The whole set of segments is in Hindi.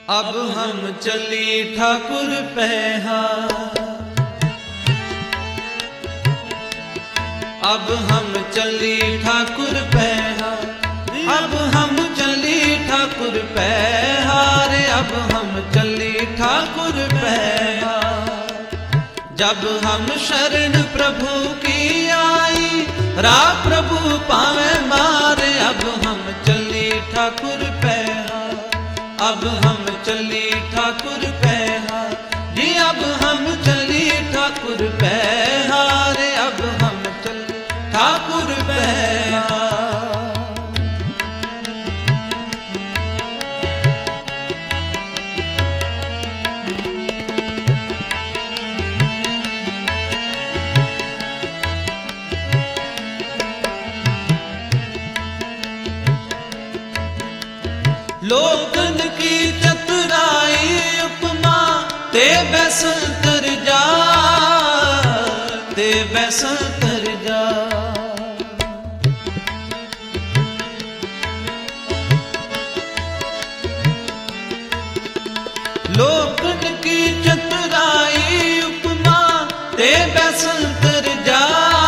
अब हम चली ठाकुर पैहा, अब हम चली ठाकुर पैहा, अब हम चली ठाकुर पैहा रे, अब हम चली ठाकुर पैहा। जब हम शरण प्रभु की आई, रा प्रभु पावे मारे, अब हम चली ठाकुर पैहा, अब हम चली ठाकुर पैहा जी, अब हम चली ठाकुर पैहा रे, अब हम चली ठाकुर पैहा। लोकन की चतुराई उपमा ते बैसंतर जा, ते बैसंतर जा। लोकन की चतुराई उपमा ते बैसंतर जा,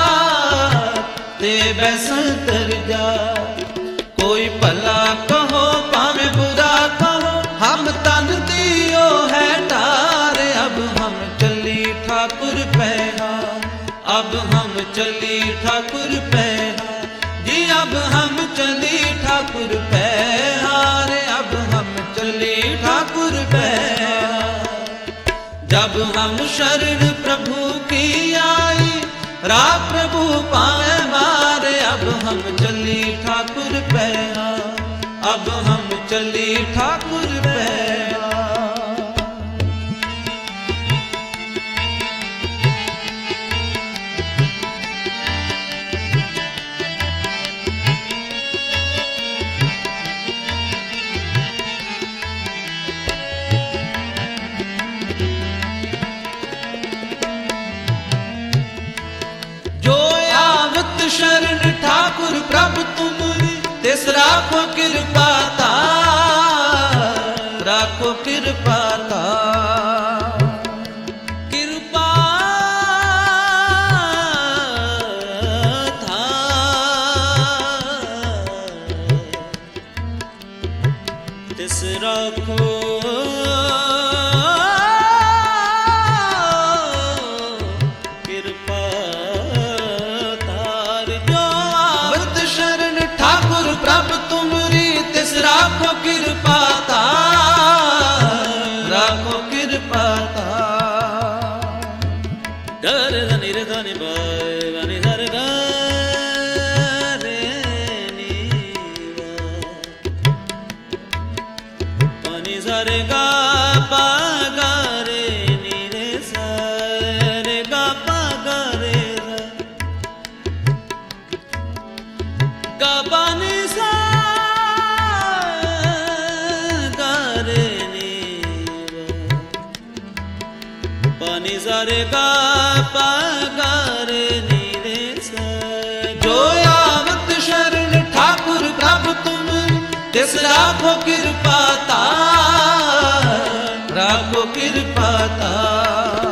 ते बैसंतर जा। कोई भला कहो भाਵੇਂ बुरा कहो, हम तन दियो है तारे, अब हम चली ठाकुर पैहा, अब हम चली ठाकुर पैहा जी, अब हम चली ठाकुर पैहा रे, अब हम चली ठाकुर पैहा। जब हम शरण प्रभु की आई, रा प्रभु पावे मारे, अब हम चली ठाकुर पैहा, अब हम चली ठाकुर पैहा। जो आवत शरण ठाकुर प्रभु तुमरी, तिस राखो कृपा तार, राखो कृपा तार। कृपा तार तिस राखो कृपा तार। जो आवत शरण ठाकुर प्रभु तुमरी, तिस राखो कृपा तार, राखो कृपा तार। गर धनि रे धनि बनि धर ग रे नी बनि धर ग पा ग रे नी रे सा रे ग पा ग रे ग बनि सा ग रे नी बनि सा रे ग पा ग रे नी रे सा। जो आवत शरण ठाकुर प्रभु तुम, तिस राखो कृपा तार, राखो कृपा तार।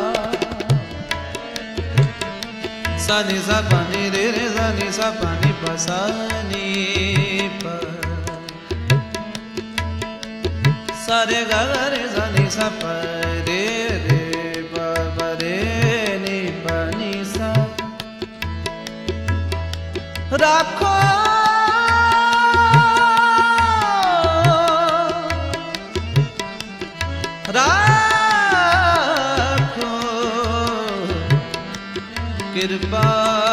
सा नि सा पा नि रे रे सा नि सा पा नि पा सा नि पा, सा रे ग रे सा नि सा पा रे रे पा पा रे नि पा नि सा। राखो राखो कृपा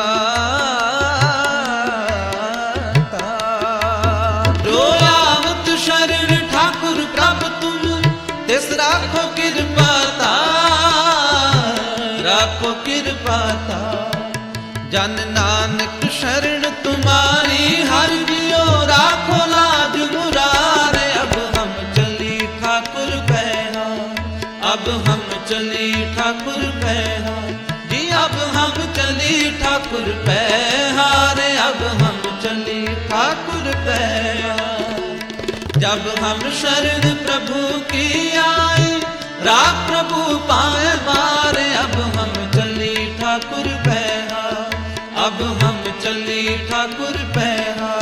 तार। जो आवत शरण ठाकुर प्रभु तुम, तिस राखो कृपा तार, राखो कृपा तार। जन नानक शरण तुम्हारी, हर जियो राखो लाज मुरारे। अब हम चली ठाकुर पैहा, अब हम चली ठाकुर पैहा जी, अब हम चली ठाकुर पैहा रे, अब हम चली ठाकुर पैहा। जब हम शरण प्रभु की आए, राख प्रभु पाए मारे। अब हम चली ठाकुर पैहा, अब हम चली ठाकुर पैहा।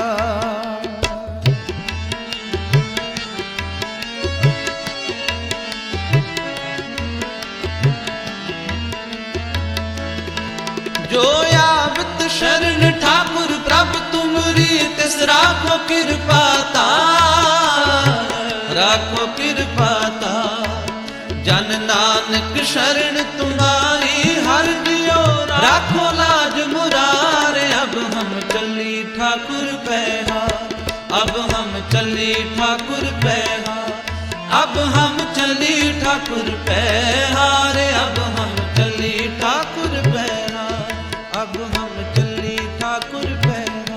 जो यावत शरण ठाकुर प्रभु तुमरी, तिस राखो कृपाता, राखो कृपाता। जन नानक शरण तुम्हारी, हर दियो राखो लाज मुरारे। अब हम चली ठाकुर पैहा, अब हम चली ठाकुर पैहा, अब हम चली ठाकुर पैहा रे। अब हम चली ठाकुर पैहा, अब हम चली ठाकुर पैहा,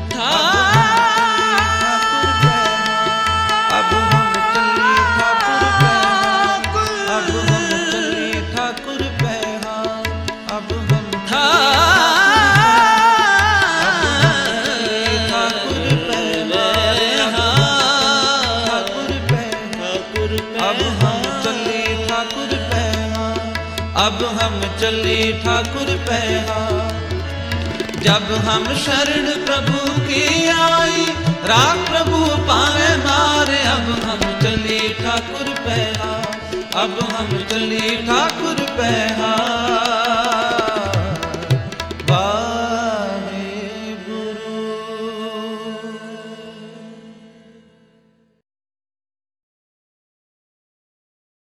अब हम चली ठाकुर पैहा, अब हम चली ठाकुर पैहा, अब हम अब हम चली ठाकुर पैहा। जब हम शरण प्रभु की आई, राख प्रभु पाए मारे। अब हम चली ठाकुर पैहा, अब हम चली ठाकुर पैहा।